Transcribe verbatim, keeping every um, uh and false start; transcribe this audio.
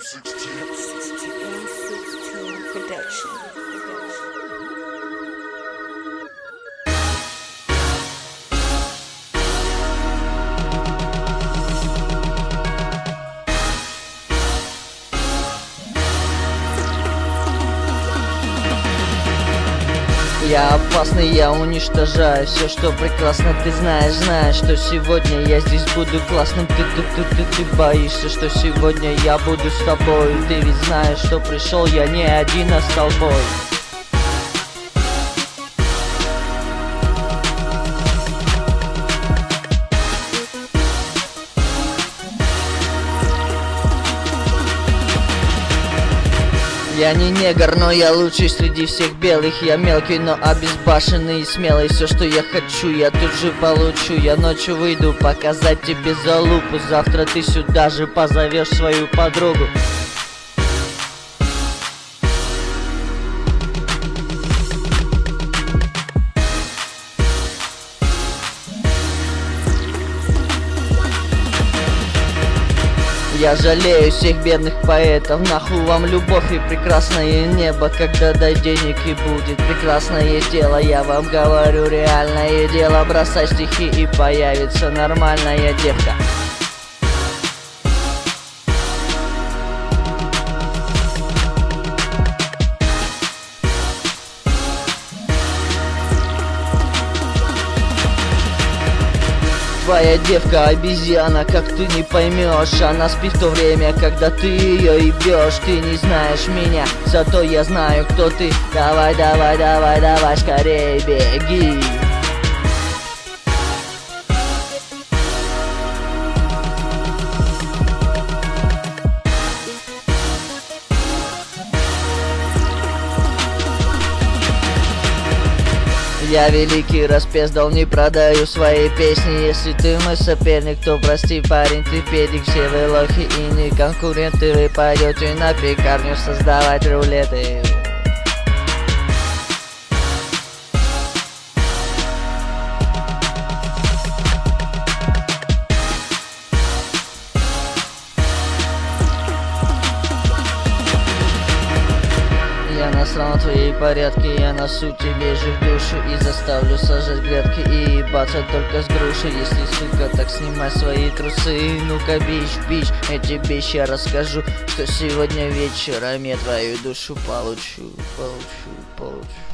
Production. Я опасный, я уничтожаю все, что прекрасно. Ты знаешь, знаешь, что сегодня я здесь буду классным. Ты, ты, ты, ты, ты боишься, что сегодня я буду с тобой. Ты ведь знаешь, что пришел я не один, а с толпой. Я не негр, но я лучший среди всех белых. Я мелкий, но обезбашенный и смелый. Все, что я хочу, я тут же получу. Я ночью выйду показать тебе залупу. Завтра ты сюда же позовешь свою подругу. Я жалею всех бедных поэтов. Нахуй вам любовь и прекрасное небо, когда до денег и будет прекрасное дело. Я вам говорю реальное дело. Бросай стихи и появится нормальная девка. Твоя девка обезьяна, как ты не поймешь. Она спит в то время, когда ты ее ебешь. Ты не знаешь меня, зато я знаю, кто ты. Давай, давай, давай, давай, скорее беги. Я великий распездал, не продаю свои песни. Если ты мой соперник, то прости, парень, ты педик. Все вы лохи и не конкуренты. Вы пойдете на пекарню создавать рулеты. Я насрал на твои порядки, я носу тебе же в душу и заставлю сажать грядки и ебаться только с грушей. Если, сука, так снимай свои трусы. Ну-ка, бич, бич, я тебе ща расскажу, что сегодня вечером я твою душу получу, получу, получу.